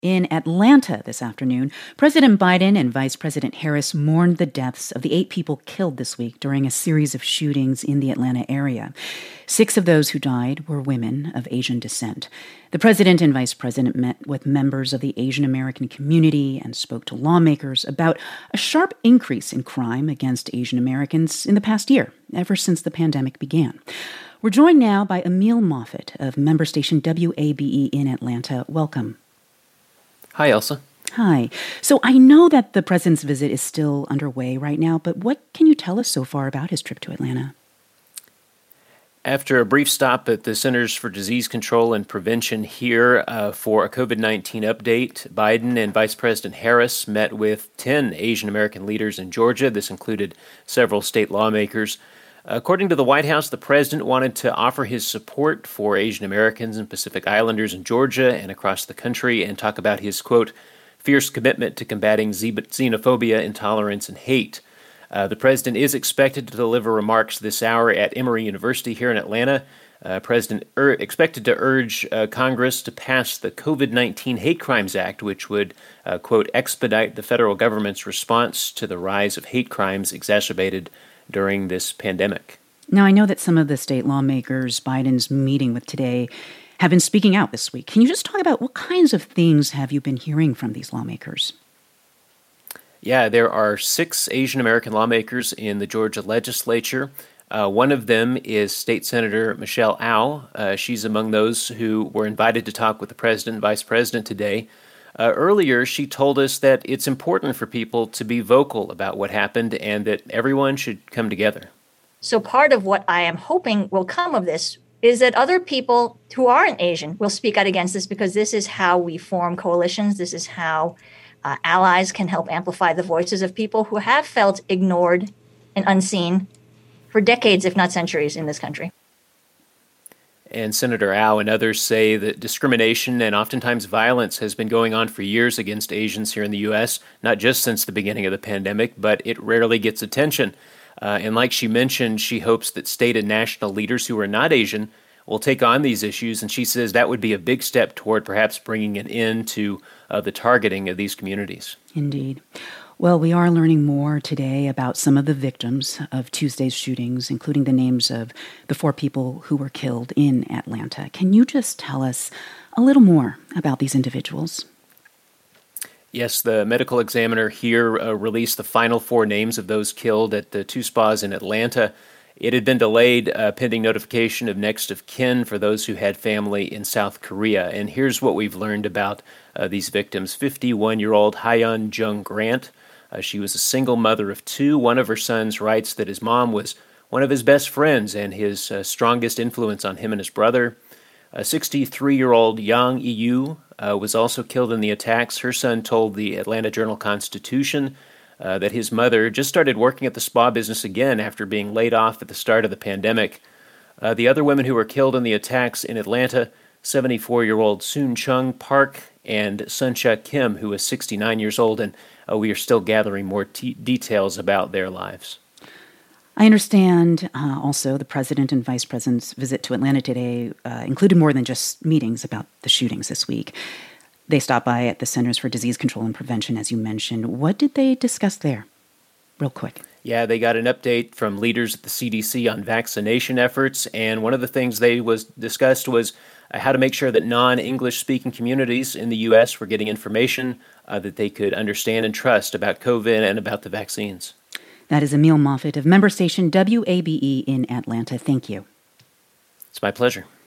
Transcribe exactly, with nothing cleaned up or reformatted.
In Atlanta this afternoon, President Biden and Vice President Harris mourned the deaths of the eight people killed this week during a series of shootings in the Atlanta area. Six of those who died were women of Asian descent. The president and vice president met with members of the Asian American community and spoke to lawmakers about a sharp increase in crime against Asian Americans in the past year, ever since the pandemic began. We're joined now by Emil Moffitt of member station W A B E in Atlanta. Welcome. Hi, Elsa. Hi. So I know that the president's visit is still underway right now, but what can you tell us so far about his trip to Atlanta? After a brief stop at the Centers for Disease Control and Prevention here uh, for a COVID nineteen update, Biden and Vice President Harris met with ten Asian American leaders in Georgia. This included several state lawmakers. According to the White House, the president wanted to offer his support for Asian Americans and Pacific Islanders in Georgia and across the country and talk about his, quote, fierce commitment to combating xenophobia, intolerance, and hate. Uh, the president is expected to deliver remarks this hour at Emory University here in Atlanta. Uh, President ur- expected to urge uh, Congress to pass the COVID nineteen Hate Crimes Act, which would, uh, quote, expedite the federal government's response to the rise of hate crimes exacerbated during this pandemic. Now, I know that some of the state lawmakers Biden's meeting with today have been speaking out this week. Can you just talk about what kinds of things have you been hearing from these lawmakers? Yeah, there are six Asian American lawmakers in the Georgia legislature. Uh, one of them is State Senator Michelle Au. Uh, she's among those who were invited to talk with the president and vice president today. Uh, earlier, she told us that it's important for people to be vocal about what happened and that everyone should come together. So part of what I am hoping will come of this is that other people who aren't Asian will speak out against this, because this is how we form coalitions. This is how uh, allies can help amplify the voices of people who have felt ignored and unseen for decades, if not centuries, in this country. And Senator Au and others say that discrimination and oftentimes violence has been going on for years against Asians here in the U S, not just since the beginning of the pandemic, but it rarely gets attention. Uh, and like she mentioned, she hopes that state and national leaders who are not Asian will take on these issues, and she says that would be a big step toward perhaps bringing an end to uh, the targeting of these communities. Indeed. Well, we are learning more today about some of the victims of Tuesday's shootings, including the names of the four people who were killed in Atlanta. Can you just tell us a little more about these individuals? Yes, the medical examiner here uh, released the final four names of those killed at the two spas in Atlanta. It had been delayed uh, pending notification of next of kin for those who had family in South Korea. And here's what we've learned about uh, these victims. fifty-one-year-old Hyun Jung Grant. Uh, she was a single mother of two. One of her sons writes that his mom was one of his best friends and his uh, strongest influence on him and his brother. A sixty-three-year-old Yang Yu uh, was also killed in the attacks. Her son told the Atlanta Journal-Constitution uh, that his mother just started working at the spa business again after being laid off at the start of the pandemic. Uh, the other women who were killed in the attacks in Atlanta, seventy-four-year-old Soon Chung Park and Suncha Kim, who was sixty-nine years old, and uh, we are still gathering more t- details about their lives. I understand uh, also the president and vice president's visit to Atlanta today uh, included more than just meetings about the shootings this week. They stopped by at the Centers for Disease Control and Prevention, as you mentioned. What did they discuss there? Real quick. Yeah, they got an update from leaders at the C D C on vaccination efforts, and one of the things they was discussed was uh, how to make sure that non-English speaking communities in the U S were getting information uh, that they could understand and trust about COVID and about the vaccines. That is Emil Moffitt of member station W A B E in Atlanta. Thank you. It's my pleasure.